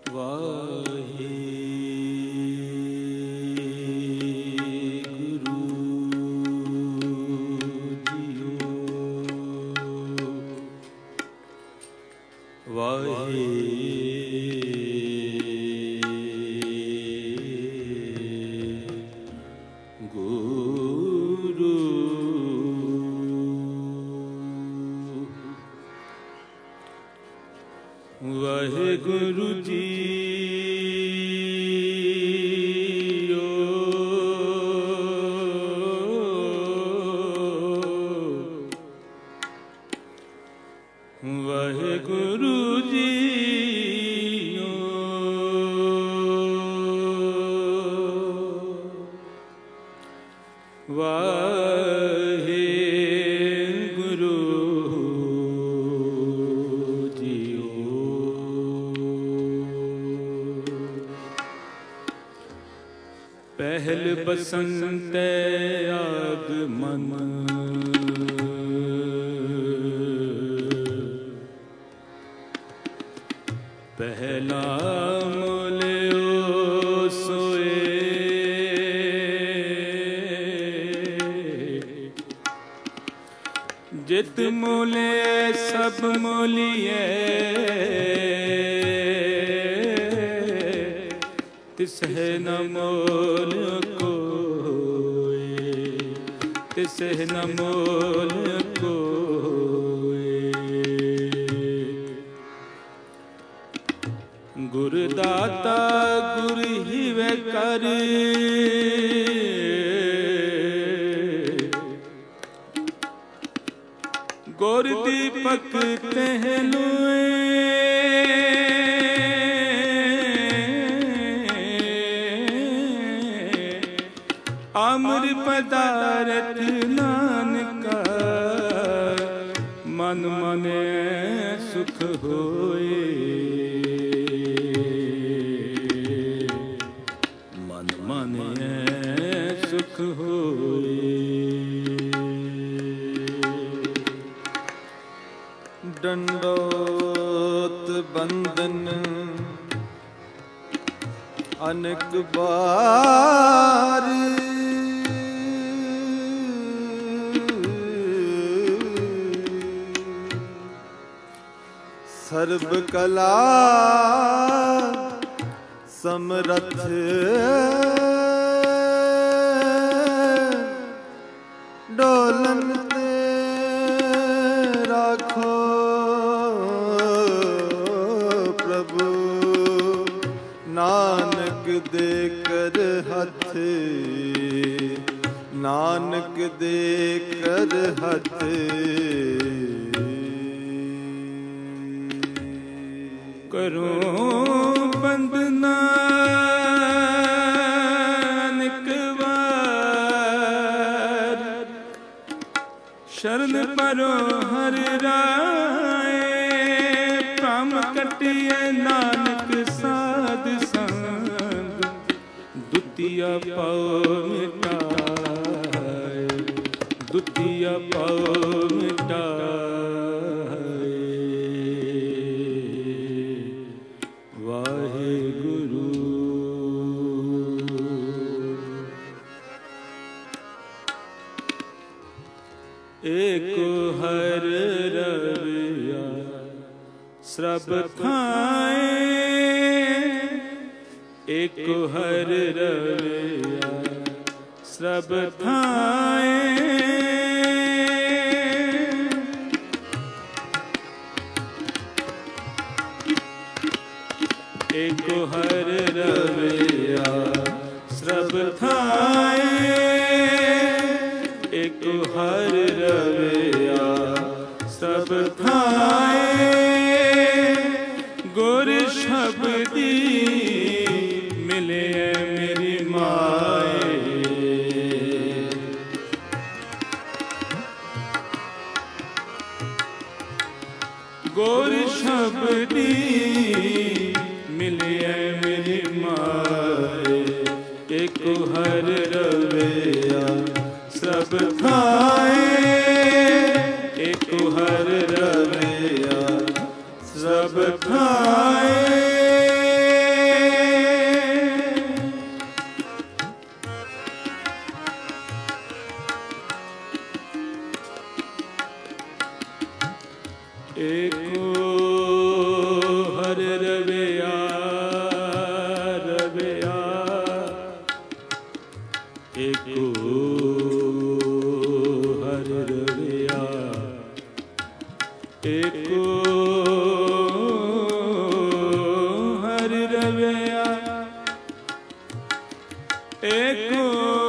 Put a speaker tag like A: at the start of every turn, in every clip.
A: ਵਾਹਿਗੁਰੂ ਜੀ ਵਾਹਿਗੁਰੂ ਜੀ ਪਹਿਲ ਬਸੰਤ ਆਗਮਨ ਪਹਿਲਾ ਮੁਲਿਓ ਸੋਏ ਜਿਤ ਮੁਲੇ ਸਭ ਮੁਲੀਏ ਤਿਸਹਿ ਨ ਮੋਲ ਕੋਇ ਤਿਸਹਿ ਨ ਮੋਲ ਕੋਇ ਗੁਰ ਦਾਤਾ ਗੁਰ ਹਿਵੈ ਕਰ ਗੁਰ ਦੀਪਕ ਤਹਿ ਲੋਏ ਅਮਰ ਪਦਾਰਥ ਨਾਨਕਾ ਮਨ ਮਨੇ ਸੁਖ ਹੋਏ ਮਨ ਮਨੇ ਸੁਖ ਹੋਏ
B: ਡੰਡੋਤ ਬੰਦਨ ਅਨੇਕ ਬਾਰ ਸਰਬ ਕਲਾ ਸਮਰਥ ਡੋਲਨ ਤੇ ਰਾਖੋ ਪ੍ਰਭੂ ਨਾਨਕ ਦੇ ਕਰ ਹੱਥ ਨਾਨਕ ਦੇ ਕਰ ਹੱਥ
A: ਕਰੋ ਬੰਦਨਾ ਅਨੇਕ ਵਾਰ ਸ਼ਰਨ ਪਰੋ ਹਰਿ ਰਾਏ ਭ੍ਰਮ ਕਟਿਐ ਨਾਨਕ ਸਾਧ ਸੰਗ ਦੁਤੀਆ ਪਾਉ ਮਿਟਾਏ ਦੁਤੀਆ ਪਾਉ ਮਿਟਾਏ ਏਕੋ ਹਰ ਰਵਿਆ ਸਰਬ ਥਾਏ ਏਕੋ ਹਰ ਰਵਿਆ ਸਰਬ ਥਾਏ ਏਕੋ ਹਰ ਰਵਿਆ ਸਰਬ ਥਾਏ ਏਕੋ ਹਰ ਰਵਿਆ ਸਭ ਥਾਏ ਗੁਰ ਸ਼ਬਦੀ ਮਿਲੇ ਮੇਰੀ ਮਾਏ ਗੁਰ ਸ਼ਬਦੀ ਮਿਲੇ ਮੇਰੀ ਮਾਏ ਏਕੋ ਹਰ ਰਵਿਆ ਸਭ ਥਾਏ ਏਕੋ ਹਰ ਰਵਿਆ ਸਭ ਥਾਏ एको हर रविया रविया एको हर रविया एको हर रविया एको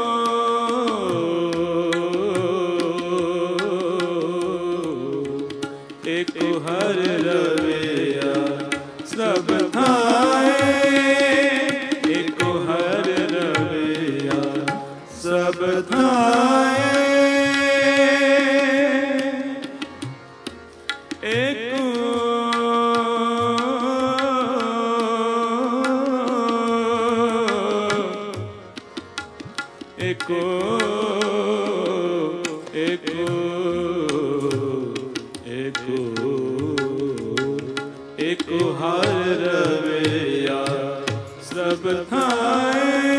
A: एको हर रविया सब थाए एको हर रविया सब थाए एको एको एको एको एको हर रविया सब थाए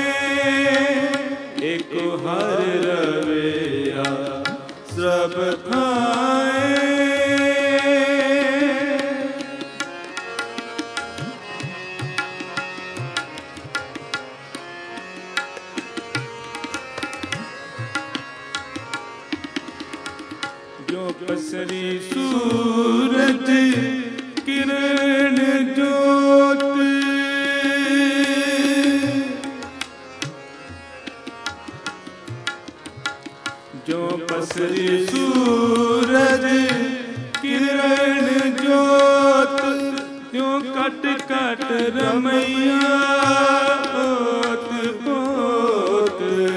A: एको हर रविया सब थाए जो पसरी सूरज किरण ज्योत जो पसरी सूरज किरण ज्योत त्यों कट कट रमैया ओत पोत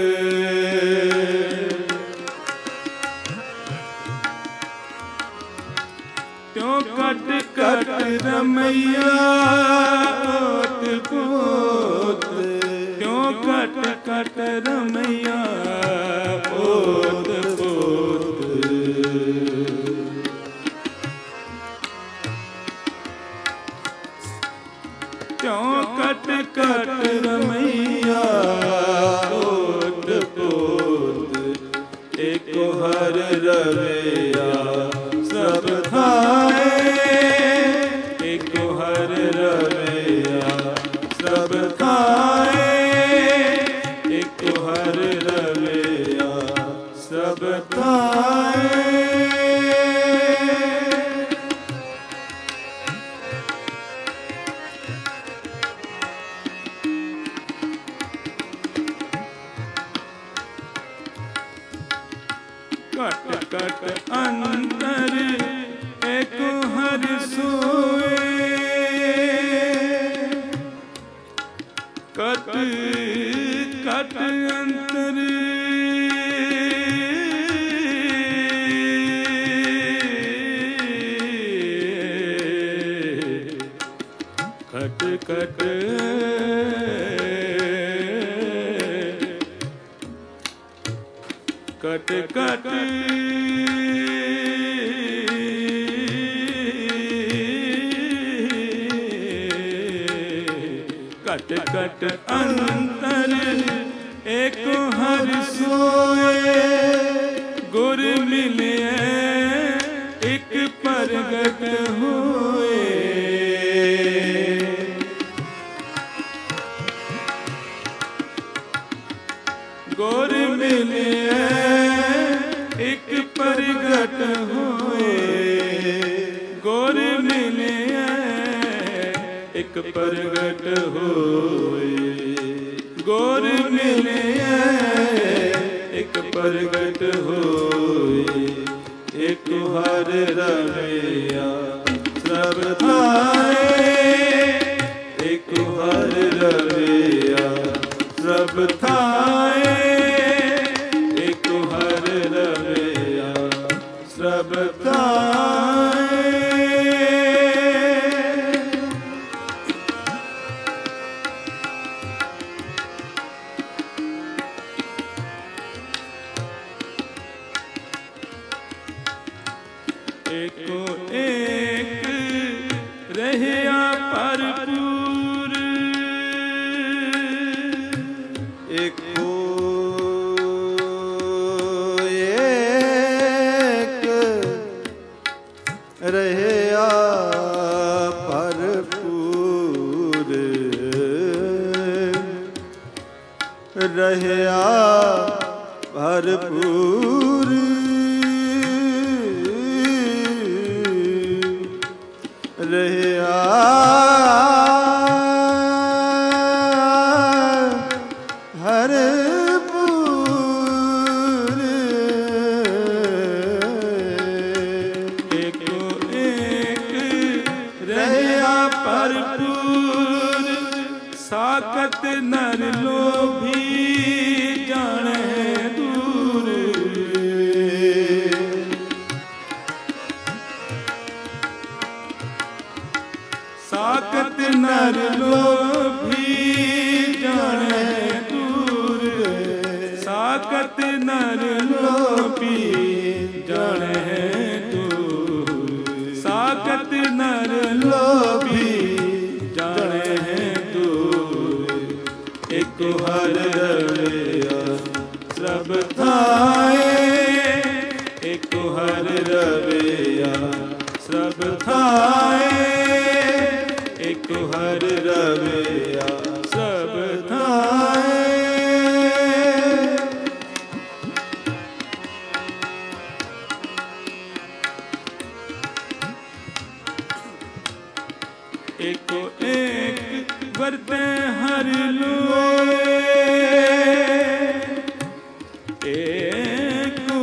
A: त्यों कट कट रमैया ओत पोत त्यों कट कट रमैया ओत पोत त्यों कट कट रमैया ओत पोत एको हर रविया सब थाए एको हर रविया सब थाए एको हर रविया सब थाए कट कट अंतर एको हर सोए कट कट अंतर कट कट कट कट कट कट अंतर एको हर सोए गुर मिले एक परगट होए गुर मिले एक परगट होए गुर मिले एक परगट होए गुर मिले एक परगट होए एक हर रविया सब थाए एक हर रविया सब थाए एक हर रविया सब थाए एको एक रहिया भरपूर
B: एको एक रहया भरपूर रहया भरपूर रहया भरपूर
A: एको एक रहया भरपूर साकत नर लोभी जाने दूर साकत नर लोभी जाने दूर साकत नर लोभी जाने दूर साकत नर लोभी जाने दूर एक हर रवैया सब थाए एक हर रवैया सब थाए एक हर रवैया सब थाए एको एक वर्ते हर लोए एको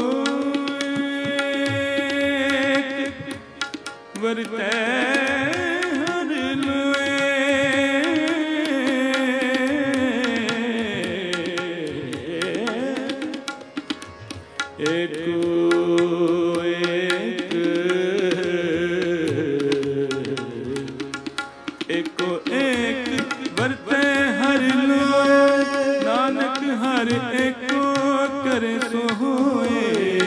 A: एक वर्ते हर लोए एको एको एक वर्ते हर लोए नानक हर एको करे सो होए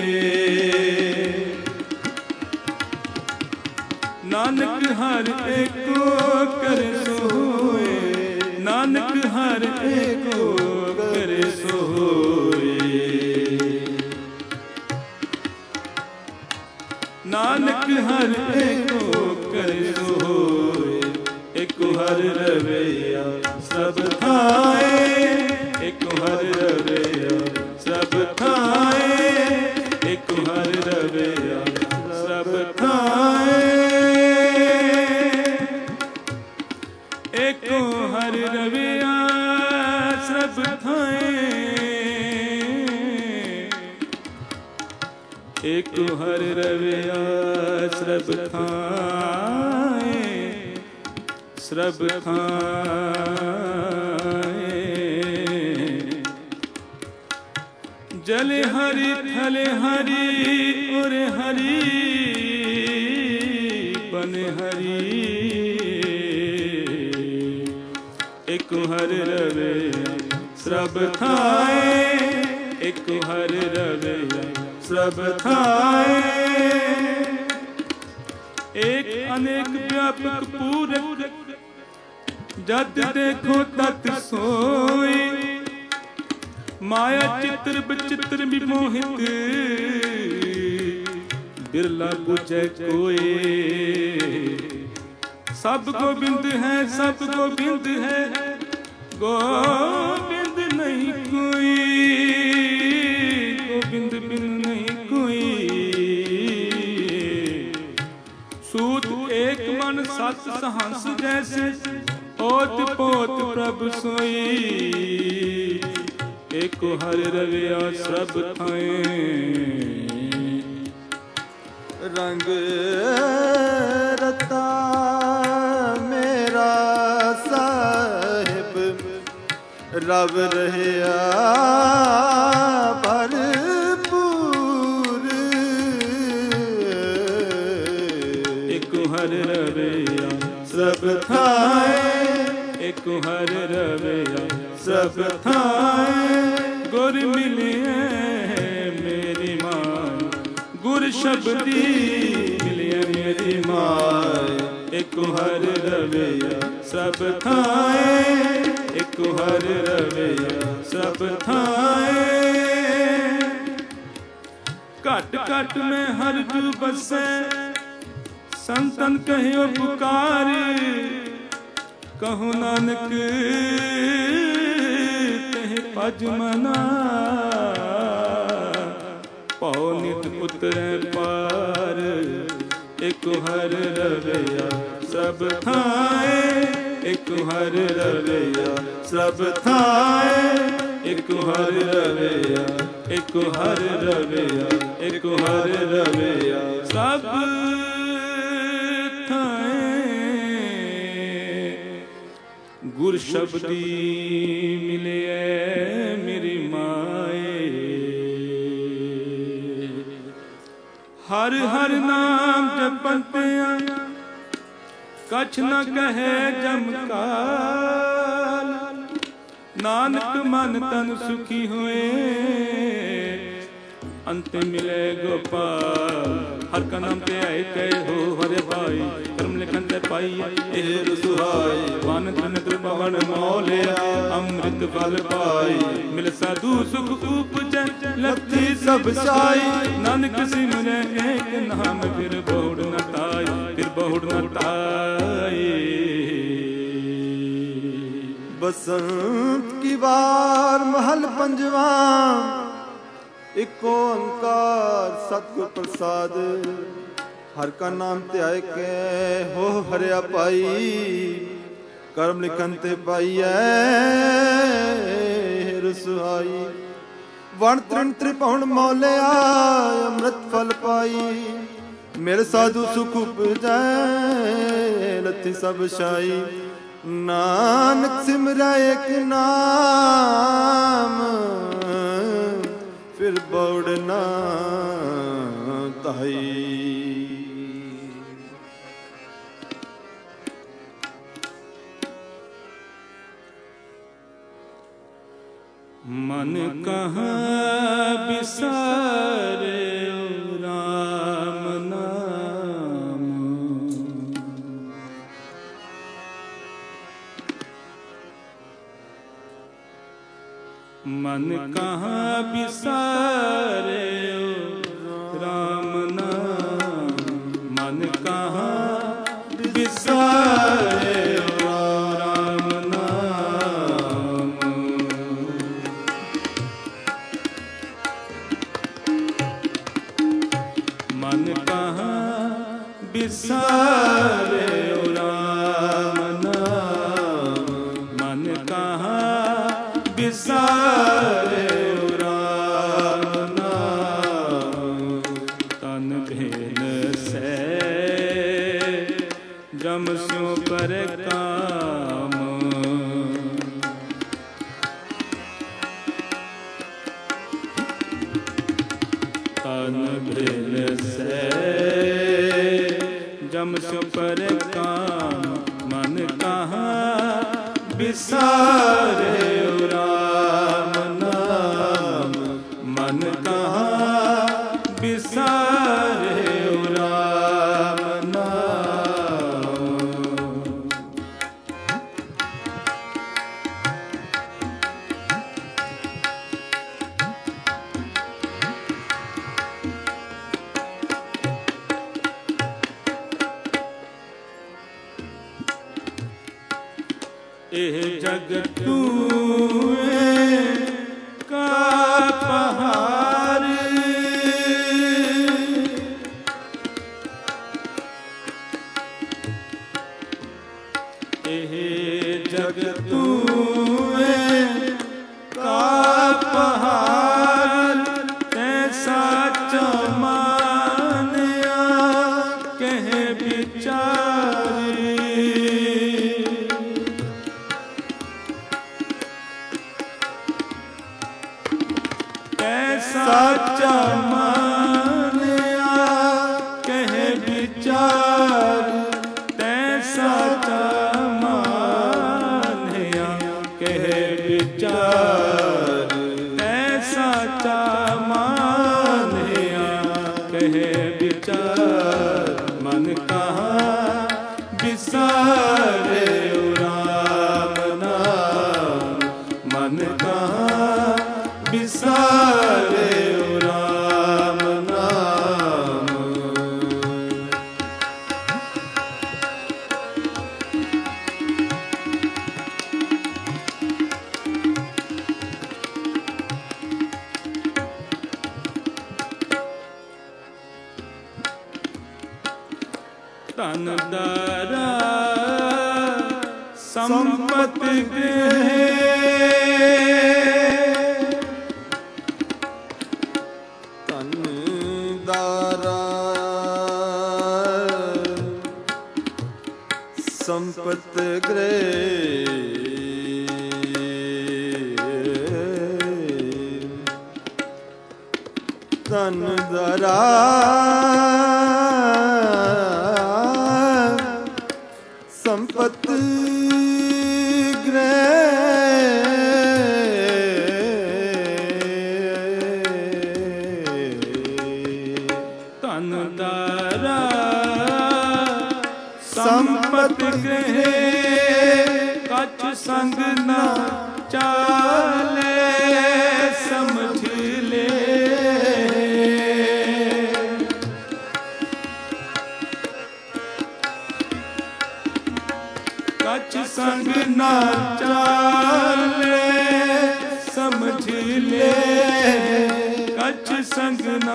A: नानक हर एको करे सो होए नानक हर एको करे सो होए नानक हर एको करे सो होए एक हर रवैया सब थाए एक हर रवैया सब थाए एक हर रवैया सब थाए एक हर रवैया सब थाए एक हर रवैया सब थाए सब थाए जल हरि थल हरि और हरि बन हरि एक हर रवैया सब थाए एक हर रवैया सब थाए एक अनेक व्यापक पूरक जद देखो तत् सोई माया चित्र विचित्र विमोहित बिरला बुझे कोई सब गोविंद है सब गोविंद है गोविंद नहीं कोई गोविंद बिन नहीं कोई सूत एक मन सत सहंस जैसे ओत पोत प्रभु सोई एक हर रवैया सब थाए
B: रंग रता मेरा साहिब रब रहया भरपूर
A: एक हर रवैया सब थाए एक हर रवैया सब थाए गुर मिले मेरी मान गुर शब्दी मिले मेरी मान एक हर रवैया सब थाए एक हर रवैया सब थाए घट घट में हर जू बसे संतन कहियो पुकार, कहूँ नानक कहे पज मना। पौ नित उतरे पार, एक हर रवैया सब थाए, एक हर रवैया सब थाए, एक हर रवैया, एक हर रवैया, एक हर रवैया सब थाए। गुर शब्दी मिले मेरी माए, हर हर नाम जपते कछ न कहे जमकाल। नानक मन तन सुखी हुए, अंत मिले गोपाल। हर का नाम ते आए कहे हो हरे भाई, कर्म लिखन ते पाई एह रसुहाई। वन त्रिनेत्र पवन मौलिया, अमृत फल पाई। मिल साधु सुख उपजै, लथी सब साई। नानक सिमरै एक नाम, फिर बहुड़ न ताई, फिर बहुड़ न ताई।
B: बसंत की बार महल पंजवा, एक ओंकार सतगुर प्रसाद। हर का नाम त्याय के हो हरिया पाई, कर्म लिखन ते पाईऐ रसुहाई। वण तृण त्रिभुवन मौलिया, अमृत फल पाई। मेरे साधु सुख उपजै, लथी सब शाई। नानक सिमरै एक नाम, फिर बौड़ न ताई।
A: मन कहाँ बिसारे राम नाम। मन कहाँ बिसारे राम नाम। मन कहाँ बिसारे राम नाम। मन कहाँ बिसारे राम नाम। मन कहाँ बिसारे राम नाम। तन भेल से जम स्यो पर काम। तन भेल से जम स्यो पर काम। मन कहाँ बिसारे राम नाम। मन कहाँ बिसारे राम नाम। एह जग तूए का पहाड़। एह जग तूए का पहाड़। ऐसा चमानिया कहे बिचारी। साचा मानिया कहे विचार। तैसा मानिया कहे विचार। तैसा मानिया कहे विचार। मन कहाँ बिसारे राम नाम। मन कहाँ बिसारे राम नाम। ਧਨ ਦਾਰਾ ਸੰਪਤ ਗ੍ਰਹਿ
B: ਧਨ ਦਾਰਾ ਸੰਪਤ ਗ੍ਰਹਿ ਧਨ ਦਾਰਾ ਸੰਪਤ
A: ਸੰਪਤ ਗ੍ਰਹਿ ਕਛ ਸੰਗ ਨਾ ਚਾਲੇ ਸਮਝ ਲੈ ਕਛ ਸੰਗ ਨਾ ਚਾਲੇ ਸਮਝ ਲੈ ਕਛ ਸੰਗ ਨਾ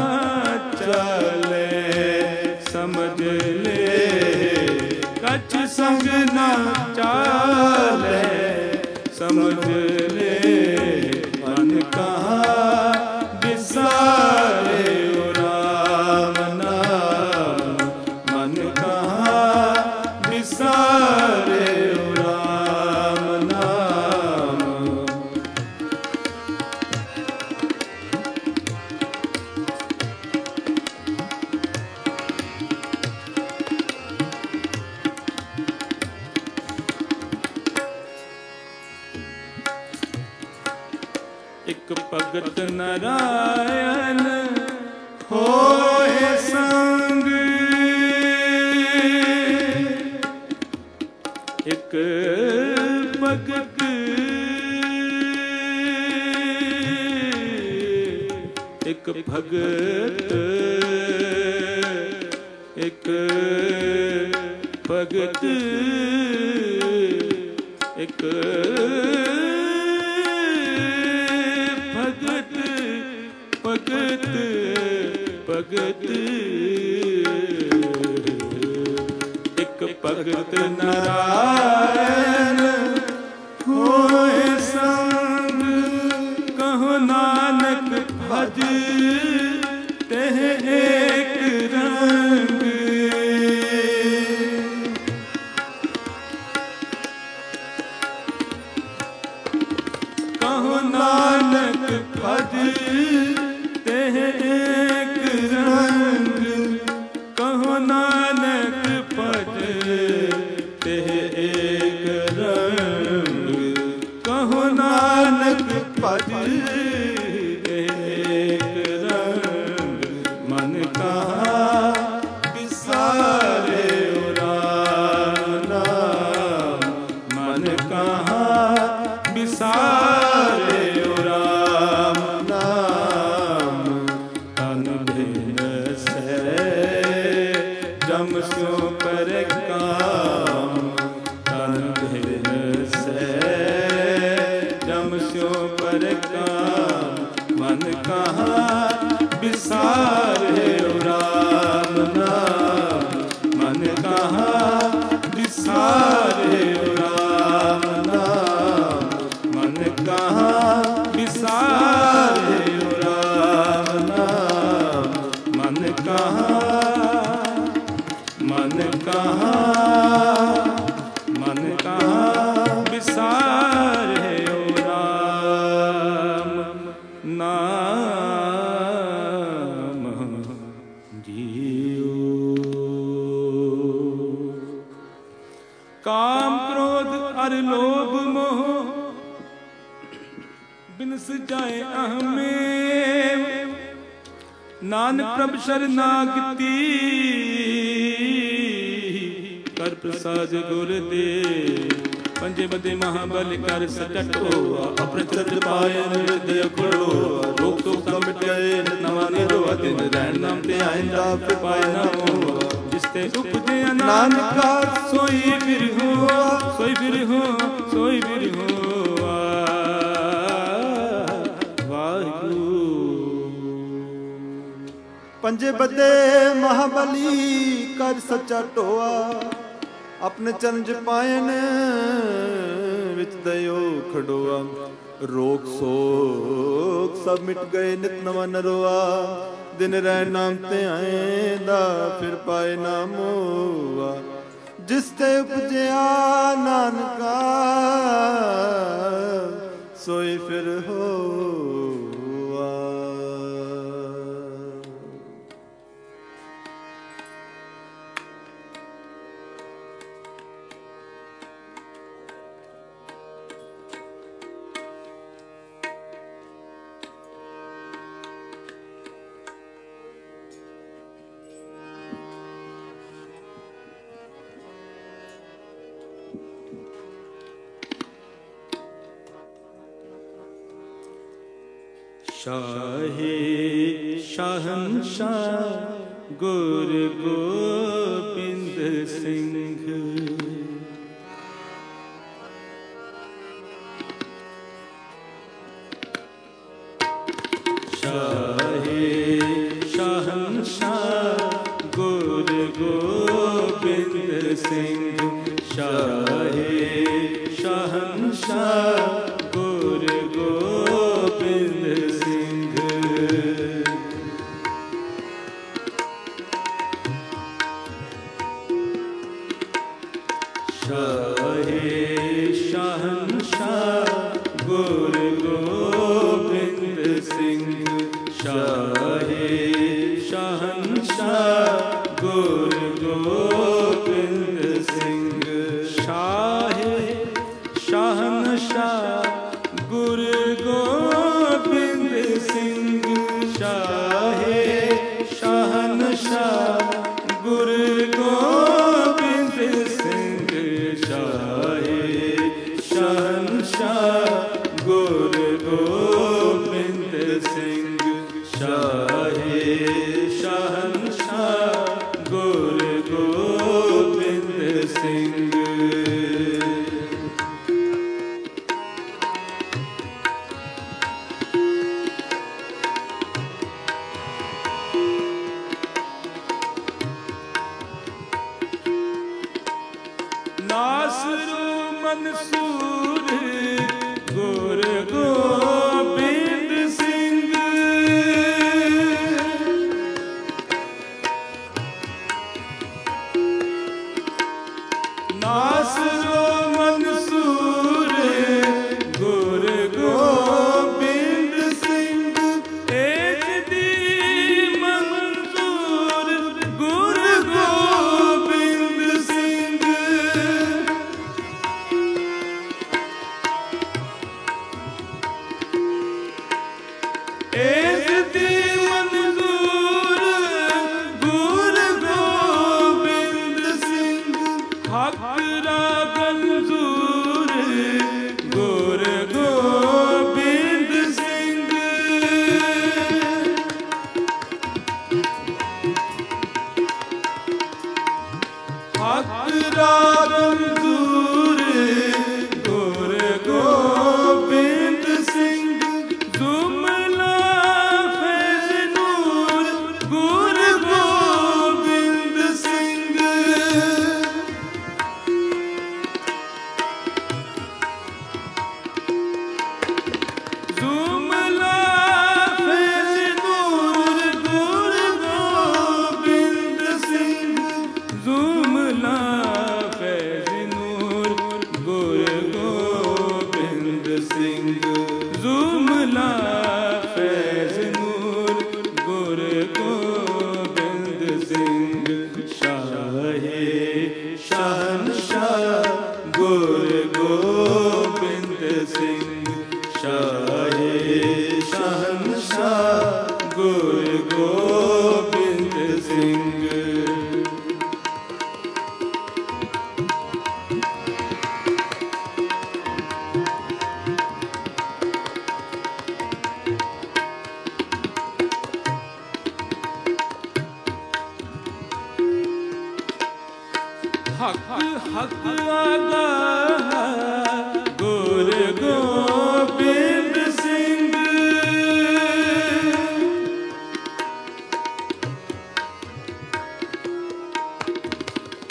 A: ਚਾਲੇ ਸਮਝ ਲੈ ਕਛ ਸੰਗ ਨਾ ਚਾਲੇ ਸਮਝ ਲੈ ਮਨ ਕਹਾ ਵਿਸਾਰੇ ਰਾਮ ਨਾਮ ਮਨ ਕਹਾ ਵਿਸਾਰੇ ਰਾਮ ਨਾਮ ਇਕ ਭਗਤ ਨਰਾਇਣ ਹੋਏ ਸੰਗ ਇਕ ਭਗਤ ਇਕ ਭਗਤ ਇਕ ਭਗਤ ਇਕ ਭਗਤ ਭਗਤ ਇਕ ਭਗਤ ਨਰਾਇਣ ਹੋਏ ਸੰਗ ਕਹੋ ਨਾਨਕ ਭਜ ਤਹ ਏਕ ਰੰਗ ਕਹੋ ਨਾਨਕ ਭਜ ਤਹ ਏਕ ਰੰਗ ਕਹੋ ਨਾਨਕ ਭਜ ਤਹ ਏਕ ਰੰਗ ਕਹੋ ਨਾਨਕ ਭਜ ਤਹ ਏਕ ਰੰਗ ਮਨ ਕਹਾ ਵਿਸਾਰੇ ਰਾਮ ਨਾਮ ਮਨ ਕਹਾ ਵਿਸਾਰੇ ਜਮ ਸਿਉ ਪਰ ਕਾਮ ਤਨ ਧਿਨ ਸੈ ਜਮ ਸਿਉ ਪਰ ਕਾਮ ਮਨ ਕਹਾ ਵਿਸਾਰੇ ਰਾਮ ਨਾਮ ਮਨ ਕਹਾ ਵਿਸਾਰੇ ਰਾਮ ਨਾਮ ਮਨ ਕਹਾ ਵਿਸਾਰੇ ਰਾਮ ਨਾਮ ਮਨ ਕਹਾ ਮਨ ਕਹਾ ਵਿਸਾਰੇ ਰਾਮ ਨਾਮ ਜੀਓ। ਕਾਮ ਕ੍ਰੋਧ ਅਰ ਲੋਭ ਮੋਹ ਬਿਨਸ ਜਾਏ ਅਹਮੇ ਨਾਨਕ ਪ੍ਰਭ ਸ਼ਰਨਾਗਤੀ ਕਰ ਪ੍ਰਸਾਦ ਗੁਰ ਦੇ ਪੰਜੇ ਬਦੇ ਮਹਾਬਲ ਕਰ ਸਟਟੋ ਆਪਣੇ ਚਰਨ ਪਾਏ ਨਿਰਦੇ ਅਖੜੋ ਰੋਗ ਤੋਂ ਸਭ ਮਿਟਾਏ ਨਵਾਂ ਨਿਰਵਾ ਦਿਨ ਰਹਿਣ ਨਾਮ ਤੇ ਆਇਂਦਾ ਫਿਰ ਪਾਏ ਨਾ ਹੋ ਜਿਸ ਤੇ ਉਪਜੇ ਨਾਨਕਾ ਸੋਈ ਫਿਰ ਹੋ ਸੋਈ ਫਿਰ ਹੋ ਸੋਈ ਫਿਰ ਹੋ
B: ਪੰਜੇ ਬੱਦੇ ਮਹਾਬਲੀ ਕਰ ਸੱਚਾ ਢੋਆ ਆਪਣੇ ਚਰਨ ਚ ਪਾਇਨ ਵਿੱਚ ਦਇਓ ਖੜੋਆ ਰੋਗ ਸੋਗ ਸਭ ਮਿਟ ਗਏ ਨਿਤ ਨਵਾਂ ਨਰੋਆ ਦਿਨ ਰਹਿ ਨਾਮ ਤੇ ਆਏਂਦਾ ਫਿਰ ਪਾਏ ਨਾ ਮੋਆ ਜਿਸ ਤੇ ਉਪਜਿਆ ਨਾਨਕਾ ਸੋਈ ਫਿਰ ਹੋਆ।
A: शाहे शहंशाह गुरु गोबिंद सिंह शाहे शहंशाह गुरु गोबिंद सिंह शाहे शहंशाह गुरु गोबिंद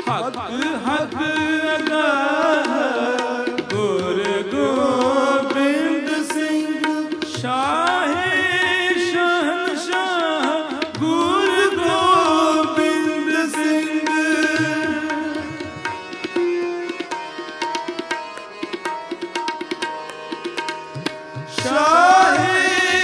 A: ਹਕ ਹਕ ਅਗਾ ਗੁਰ ਗੋਬਿੰਦ ਸਿੰਘ ਸ਼ਾਹੇ ਸ਼ਹਨਸ਼ਾਹ ਗੁਰ ਗੋਬਿੰਦ ਸਿੰਘ ਸ਼ਾਹੇ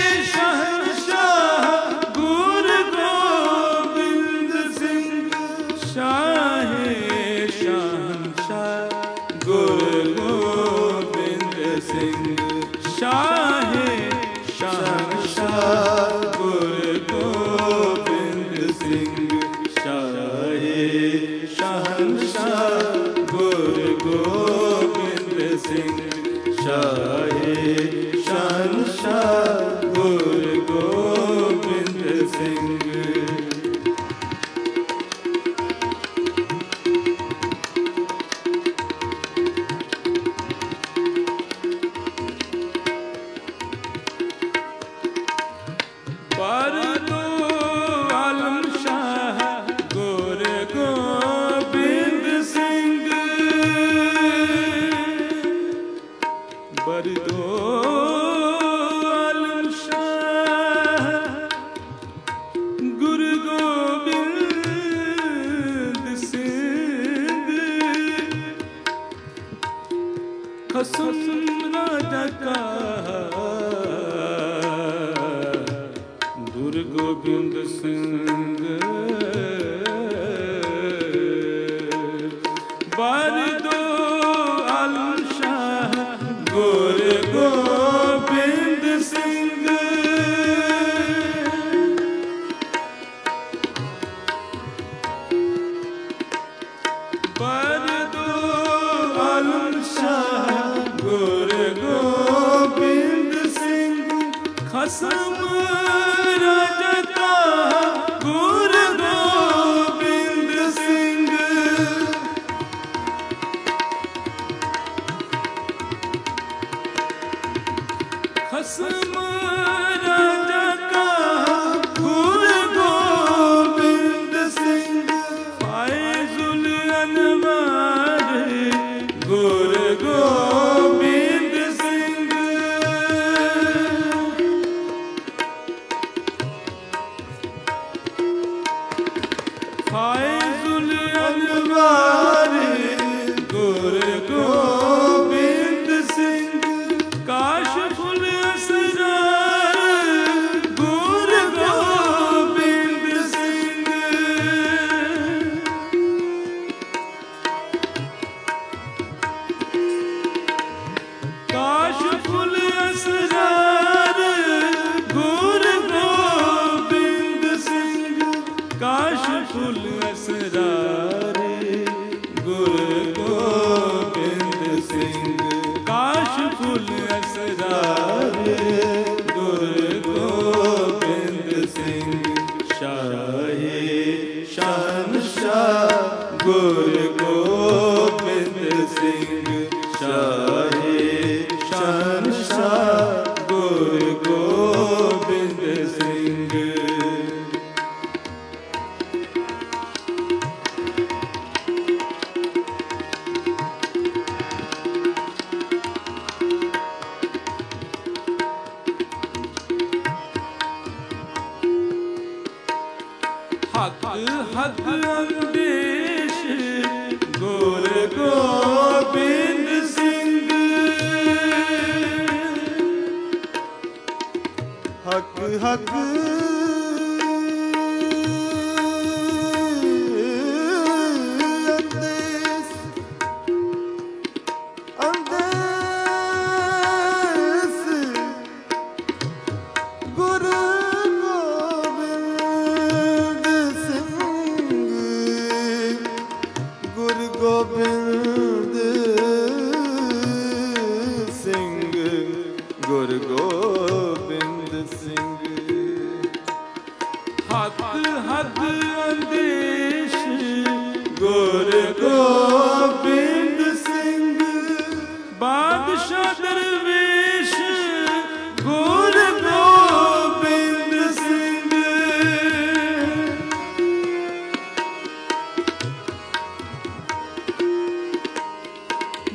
A: ਸ਼ਹਨਸ਼ਾਹ ਗੁਰ ਗੋਬਿੰਦ ਸਿੰਘ ਸ਼ਾਹੇ ਸ਼ਹਨਸ਼ਾਹ ਗੁਰ ਗੋਬਿੰਦ ਸਿੰਘ ਸ਼ਾਹੇ ਸ਼ਹਨਸ਼ਾਹ ਗੁਰ ਗੋਬਿੰਦ ਸਿੰਘ ਸ਼ਾਹੇ ਸ਼ਹਨਸ਼ਾਹ ਗੁਰ ਗੋਬਿੰਦ ਸਿੰਘ ਸ਼ਾਹੇ ਸ਼ਹਨਸ਼ਾਹ ਗੁਰ ਗੋਬਿੰਦ ਸਿੰਘ ਪਰ ਦੋ ਆਲਮ ਸ਼ਾਹ ਗੁਰ ਗੋਬਿੰਦ ਸਿੰਘ ਬਰਦੋ ਆਲਮ ਸ਼ਾਹ ਗੁਰ ਗੋਬਿੰਦ ਸਿੰਘ ਖਸਮ ਰਾਜਾ ਕਾ ਗੁਰ ਗੋਬਿੰਦ ਸਿੰਘ ਬਰਦੋ ਆਲਮ ਸ਼ਾਹ ਗੁਰ ਗੋਬਿੰਦ ਸਿੰਘ ਬਰਦੋ ਆਲਮ ਸ਼ਾਹ ਗੁਰ ਗੋਬਿੰਦ ਸਿੰਘ ਖਸਮ ਰਾਜਤਾ ਗੁਰ ਗੋਬਿੰਦ ਸਿੰਘ ਖਸਮ ਰਾਜਾ ਕਾ ਗੁਰ ਗੋਬਿੰਦ ਸਿੰਘ ਫਾਇਜ਼ੁਲ ਅਨਵਾਰ ਗੁਰ ਗੋਬਿੰਦ ਸਿੰਘ ਫਾਇਜ਼ੁਲ ਅਨਵਾਰ ਗੁਰ ਗੋਬਿੰਦ ਸਿੰਘ ਕਾਸ਼ਫੁਲ ਅਸਰਾਰ ਗੁਰ ਗੋਬਿੰਦ ਸਿੰਘ ਕਾਸ਼ਫੁਲ ਅਸਰਾਰ ਗੁਰ ਗੋਬਿੰਦ ਸਿੰਘ ਕਾਸ਼ਫੁਲ ਅਸਰਾਰ ਗੁਰ ਗੋਬਿੰਦ ਸਿੰਘ ਕਾਸ਼ਫੁਲ ਅਸਰਾਰ ਗੁਰ ਗੋਬਿੰਦ ਸਿੰਘ ਸ਼ਾਹੇ ਸ਼ਹਨਸ਼ਾਹ ਗੁਰ ਗੋਬਿੰਦ ਸਿੰਘ ਸ਼ਾਹੇ ਸ਼ਹਨਸ਼ਾਹ ਗੁਰ ਗੋਬਿੰਦ ਸਿੰਘ ਹਕ ਹਕ ਅੰਦੇਸ਼ ਗੁਰ ਗੋਬਿੰਦ ਸਿੰਘ
B: ਹਕ ਹਕ ਅੰਦੇਸ ਅੰਦੇਸ ਗੁਰ ਗੋਬਿੰਦ ਸਿੰਘ ਗੁਰ ਗੋਬਿੰਦ ਸਿੰਘ ਗੁਰ ਗੋਬਿੰਦ ਸਿੰਘ
A: ਹਕ ਹਕ ਅੰਦੇਸ਼ ਗੁਰ ਗੋਬਿੰਦ ਸਿੰਘ ਬਾਦਸ਼ਾਹ ਦਰਵੇਸ਼ ਗੁਰ ਗੋਬਿੰਦ ਸਿੰਘ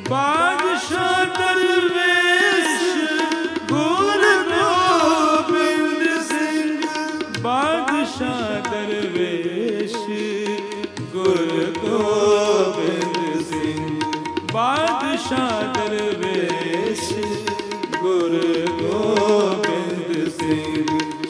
A: ਬਾਦਸ਼ਾਹ ਦਰਵੇਸ਼ ਗੁਰੂ ਗੋਬਿੰਦ ਸਿੰਘ, ਬਾਦਸ਼ਾਹ ਦਰਵੇਸ਼ ਗੁਰੂ ਗੋਬਿੰਦ ਸਿੰਘ, ਬਾਦਸ਼ਾਹ ਦਰਵੇਸ਼ ਗੁਰੂ ਗੋਬਿੰਦ ਸਿੰਘ,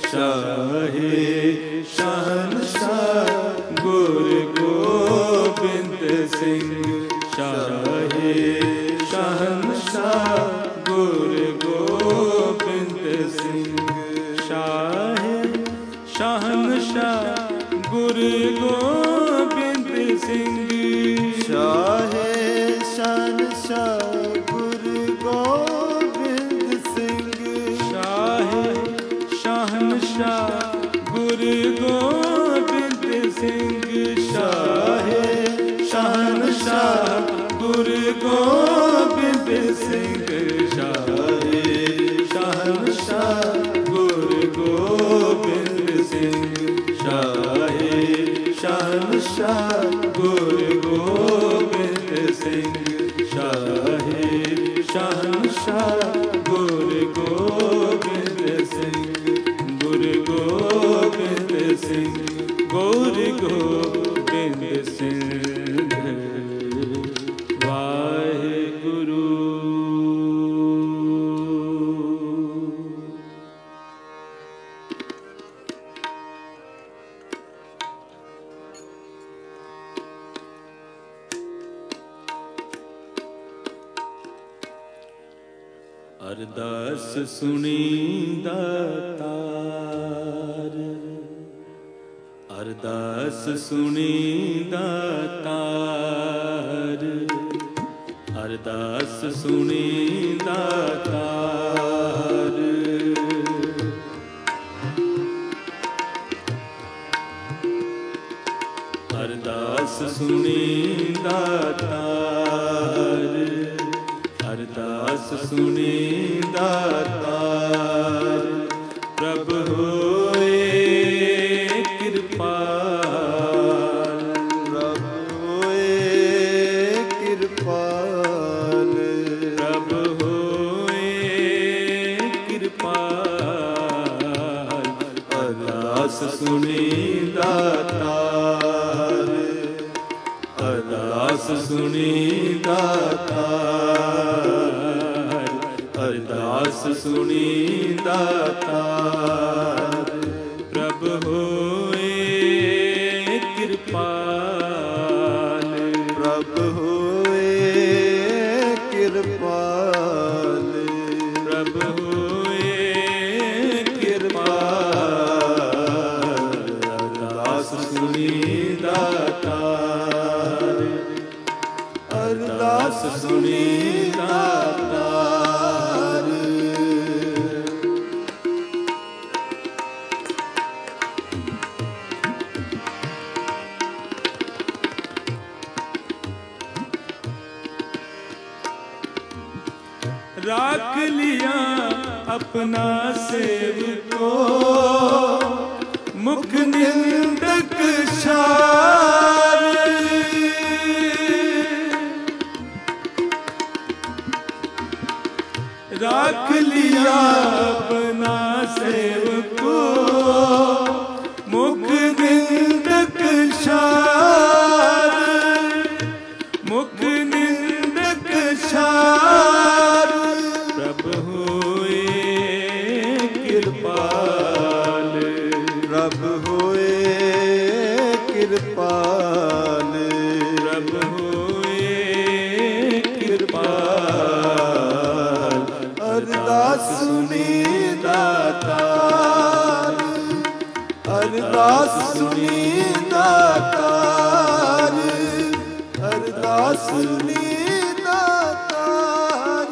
A: ਸ਼ਾਹੇ ਸ਼ਹਿਨਸ਼ਾਹ ਗੁਰੂ ਗੋਬਿੰਦ ਸਿੰਘ, ਸ਼ਾਹੇ ਸ਼ਹਿਨਸ਼ਾਹ ਗੁਰੂ ਗੋਬਿੰਦ ਸਿੰਘ, ਸ਼ਾਹੇ ਸ਼ਹਿਨਸ਼ਾਹ ਗੁਰੂ ਗੋਬਿੰਦ ਸਿੰਘ,
B: ਸ਼ਾਹੇ ਸ਼ਹਿਨਸ਼ਾਹ ਗੁਰੂ ਗੋਬਿੰਦ ਸਿੰਘ,
A: ਸ਼ਾਹੇ ਸ਼ਹਿਨਸ਼ਾਹ ਗੁਰੂ ਗੋਬਿੰਦ ਸਿੰਘ, ਸ਼ਾਹੇ ਸ਼ਹਿਨਸ਼ਾਹ ਗੁਰੂ ਗੋਬਿੰਦ ਸਿੰਘ, ਸ਼ਾਹੇ ਸ਼ਹਿਨਸ਼ਾਹ ਗੁਰੂ ਗੋਬਿੰਦ ਸਿੰਘ, ਸ਼ਾਹੇ ਸ਼ਹਿਨਸ਼ਾਹ ਗੁਰੂ ਗੋਬਿੰਦ ਸਿੰਘ, ਸ਼ਾਹੇ ਸ਼ਹਿਨਸ਼ਾਹ ਗੁਰੂ ਗੋਬਿੰਦ ਸਿੰਘ, ਗੁਰੂ ਗੋਬਿੰਦ ਸਿੰਘ, ਗੁਰੂ ਗੋਬਿੰਦ ਸਿੰਘ। ਵਾਹਿਗੁਰੂ। ਅਰਦਾਸ ਸੁਣੀ ਦਾਤਾਰ, ਅਰਦਾਸ ਸੁਣੀ ਦਾਤਾਰ, ਅਰਦਾਸ ਸੁਣੀ ਦਾਤਾਰ, ਅਰਦਾਸ ਸੁਣੀ ਦਾਤਾਰ, ਅਰਦਾਸ ਸੁਣੀ ਦਾਤਾਰ, ਪ੍ਰਭ ਹੋਏ ਕਿਰਪਾਲ,
B: ਪ੍ਰਭ ਹੋਏ ਕਿਰਪਾਲ,
A: ਪ੍ਰਭ ਹੋਏ ਕਿਰਪਾਲ, ਅਰਦਾਸ ਸੁਣੀ ਦਾਤਾਰ, ਅਰਦਾਸ ਸੁਣੀ ਦਾਤਾਰ, ਅਰਦਾਸ ਸੁਣੀ ਦਾਤਾਰ, ਪ੍ਰਭ ਹੋਏ ਕਿਰਪਾਲ,
B: ਪ੍ਰਭ ਹੋਏ ਕਿਰਪਾਲ,
A: ਪ੍ਰਭ ਹੋਏ ਕਿਰਪਾਲ, ਅਰਦਾਸ ਸੁਣੀ ਦਾਤਾਰ, ਅਰਦਾਸ ਸੁਣੀ ਦਾਤਾਰ। राख लिया अपना सेवको, मुख निंदक शार, राख लिया अपना सेवको, मुख निंदक शार, मुख निंदक शार, प्रभ होए किरपाल,
B: प्रभ होए किरपाल,
A: प्रभ होए किरपाल,
B: अरदास सुनी दातार, अरदास सुनी दातार, अरदास सुनी दातार।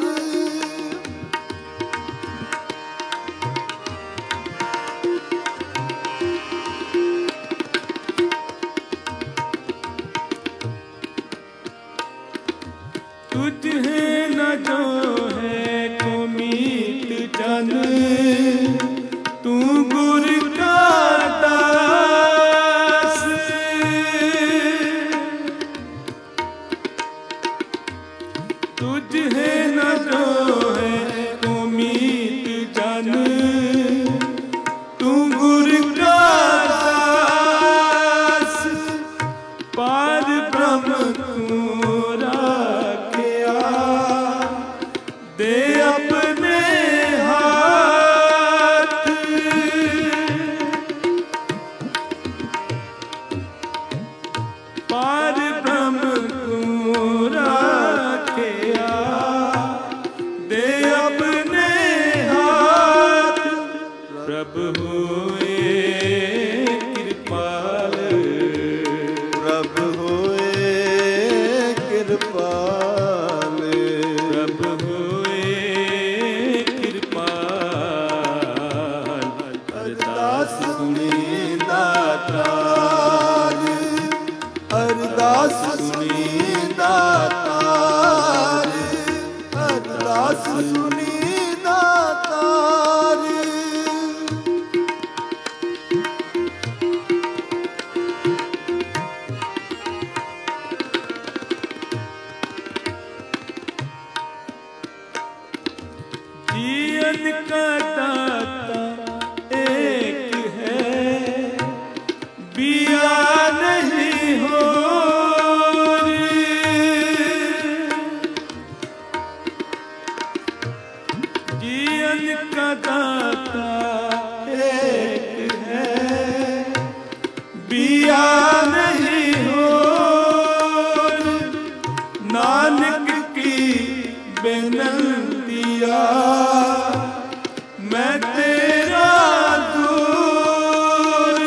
A: तुझ है न जो है को मीत जन, तू गुर का दास, तुझ है न जो है उम्मीद जन, तू गुर का दास पार ब्रह्म तू राखिया, दे अपने हाथ पार ब्रह्म तू राखिया, दे अपने हाथ। प्रभु हुए कृपाल,
B: प्रभु होए कृपाल,
A: प्रभु हुए कृपाल। अरदास सुनी
B: दातार, अरदास सुनी दातार, अरदास सुनी दातार।
A: जीवन का दाता एक है, बिया नहीं हो जीवन का दाता एक है, बिया नहीं हो। नानक की बेनंतिया मैं तेरा दूर,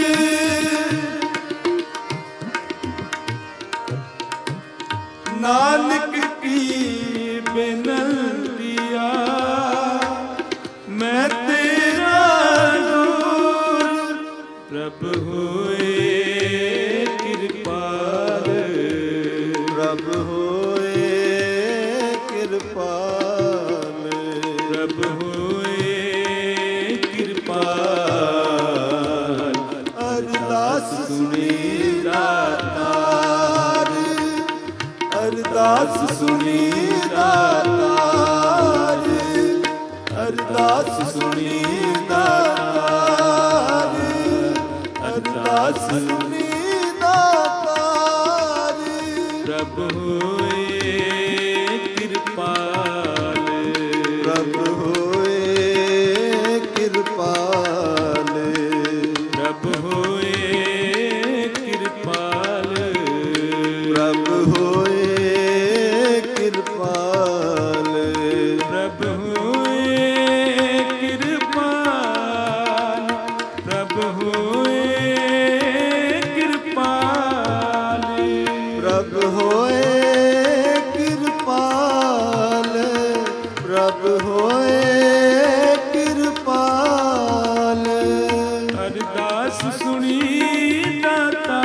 A: नानक की बेनंतिया मैं तेरा दूर। प्रभु हुए कृपाल,
B: प्रभु होए कृपाल,
A: प्रभु हुए कृपाल।
B: अरदास सुनी दातार, अरदास सुनी दातार, अरदास सुनी दातार, अरदास सुनी दातार।
A: प्रभु हुए कृपाल,
B: प्रभु होए कृपाल,
A: प्रभु हुए कृपाल,
B: प्रभु होए कृपाल,
A: प्रभु हुए कृपाल, प्रभु हुए कृपाल,
B: प्रभु होए कृपाल, प्रभु होए कृपाल।
A: अरदास सुनी दाता,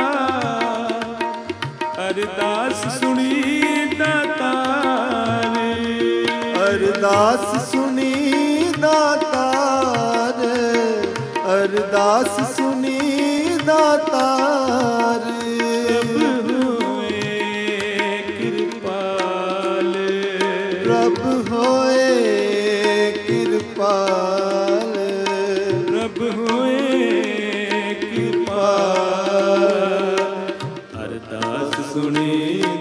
A: अरदास सुनी दातार,
B: अरदास सुनी दातार, अरदास सुनी दातार।
A: प्रभु हुए कृपाल,
B: प्रभु होए कृपाल,
A: प्रभु हुए कृपाल। अरदास सुनी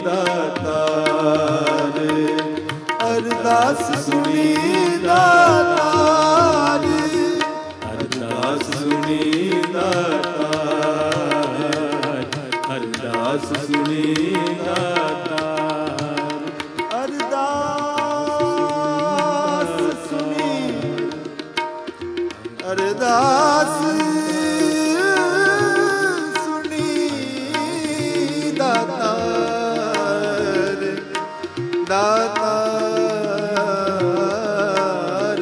B: दातार, अरदास सुनी दातार,
A: अरदास सुनी दातार, अरदास सुनी दातार,
B: अरदास सुनी, अरदास सुनी दातार, दातार।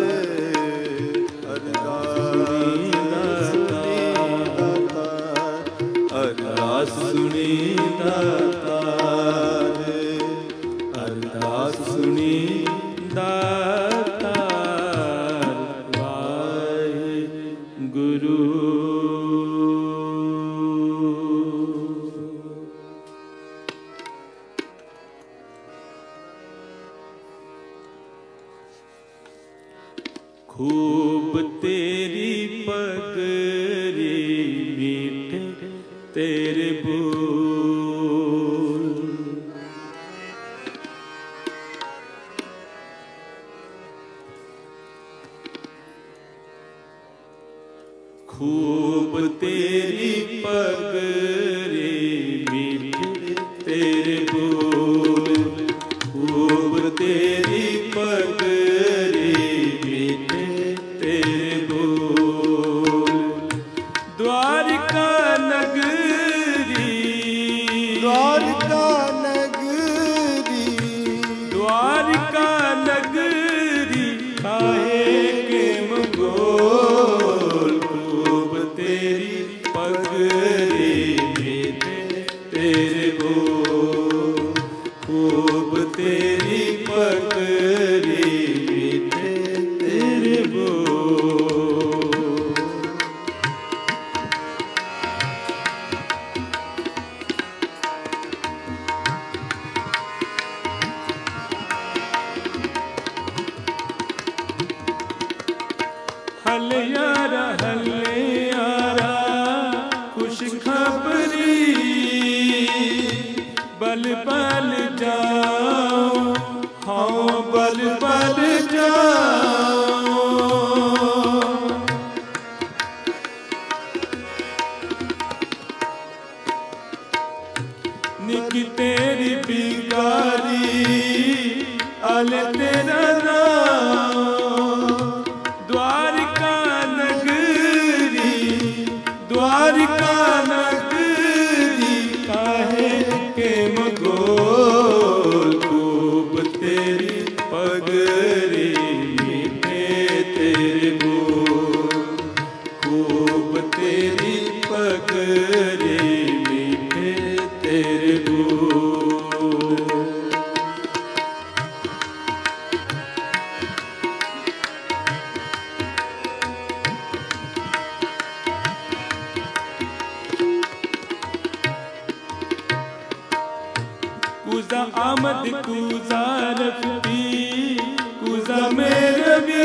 B: अरदास सुनी दातार,
A: अरदास सुनी दातार, अरदास सुनी दातार। वाहिगुरु। खूब तेरी पगरी मीठे तेरे बोल। खूब तेरी पगरी मीठे तेरे बोल। खूब तेरी पगरी मीठे तेरे बोल। द्वारिका नगरी,
B: द्वारिका नगरी,
A: द्वारिका नगरी काहे के मंगोल। खूब तेरी पगरी मीठे तेरे बोल। खूब तेरी पगरी मीठे तेरे बोल। हले यारा खुश खबरी। बल बल जाओ हाँ बल बल जाओ। निकी तेरी बिगारी अल तेरा नाम। द्वारिका नगरी, द्वारिका नगरी काहे के मगोल। खूब तेरी पगरी मीठे तेरे बोल। खूब तेरी पगरी मीठे तेरे बोल। कुजा आमद कुजा रफ़ी कुजा मेरे भी।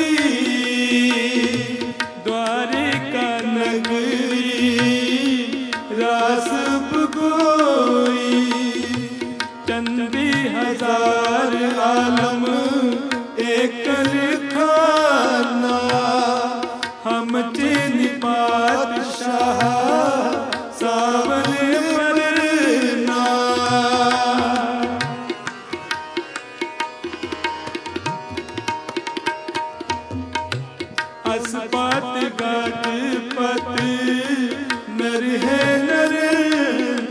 A: द्वारिका नगरी रास गोई। चंदी हजार आलम एक खाना। हम चीनी पातशाह सावन परना। असपात गाजपत नर है नरेंद।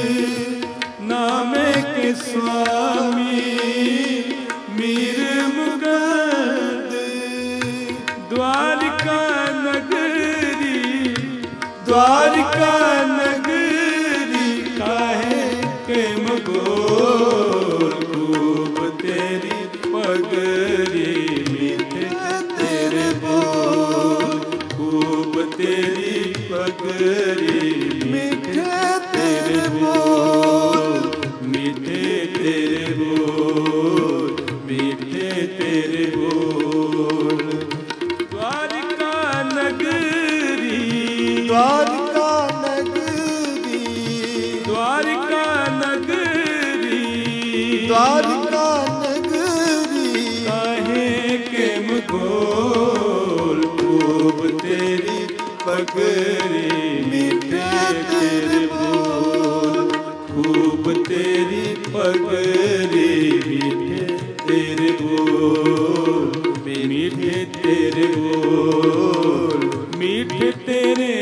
A: नामे के स्वामी मीर मुगद। द्वारिका नगरी, द्वारिका नगरी काहे के मगोल। खूब तेरी पगरी मीठे तेरे बोल। खूब तेरी पगरी मीठे तेरे बोल। मीठे तेरे बोल, मीठे तेरे बोल। द्वारिका नगरी,
B: द्वारिका नगरी,
A: द्वारिका नगरी,
B: द्वारिका नगरी
A: काहे के मगोल। खूब तेरी पगरी मीठे तेरे बोल। खूब तेरी पगरी मीठे तेरे बोल। मीठे तेरे बोल, मीठे तेरे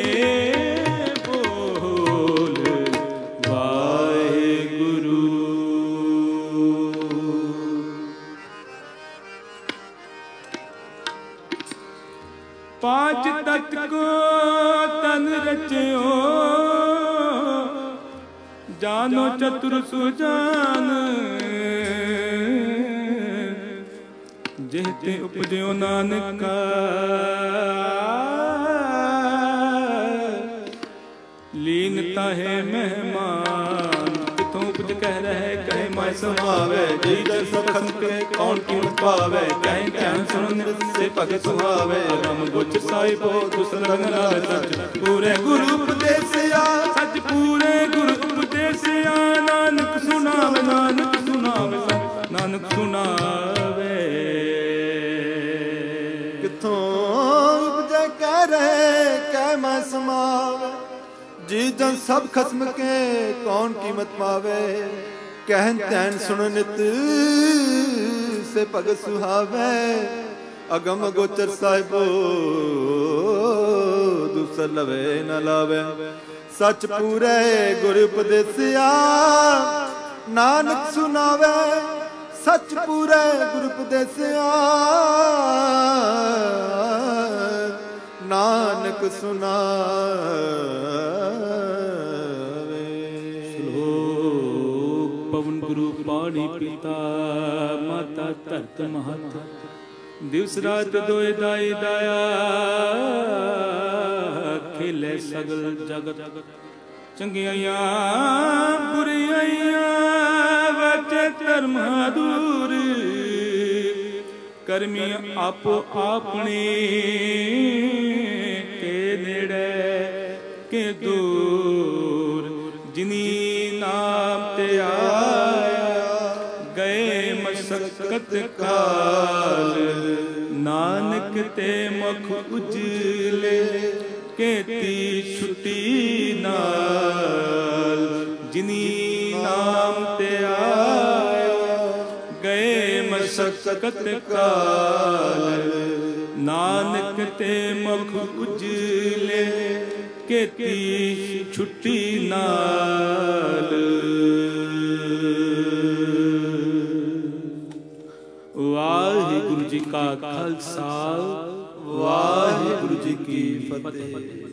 A: बोल। वाहेगुरु। पांच तत्व को तन रचयो। जानो चतुर सुजान। जेते उपजयो नानका। लीनता है मेहमान। कितों उपज कह रहे कहे मैं समावे जी जन सब खसम के कौन कीमत पावे कहीं ध्यान सुन से भगत सुहावे अगम गुच साहिबो दुसल लगन लावे सच पूरे गुरु उपदेसिया सच पूरे गुरु उपदेसिया नानक सुनावे नानक सुनावे नानक सुनावे
B: किथों उपजे कह रहे कह मैं समावे जी जन सब खसम के कौन कीमत पावे कहन तैन सुन नित से भगत सुहावे अगम गोचर साहिबो दूसर लवे न लावे सच पूरे गुरु उपदेसिया नानक सुनावे सच पूरे गुरु उपदेसिया नानक सुनावे।
A: श्लोक पवन गुरु पाणी पिता माता धरत महत दिवस रात दोए दाई दाया खेले सगल जगत चंगियां बुरियां बचे धर्म दूर कर्मी आपो आपने के नेड़े के दूर जिनी नाम ते आया गए मशक्कत काल नानक ते मुख उजले केती छुट्टी नाल जिनी नाम ते आया गए मशक्कत काल नानक ते मुख उजले केती छुट्टी नाल। वाहिगुरु जी का खालसा वाहिगुरु जी की फतेह।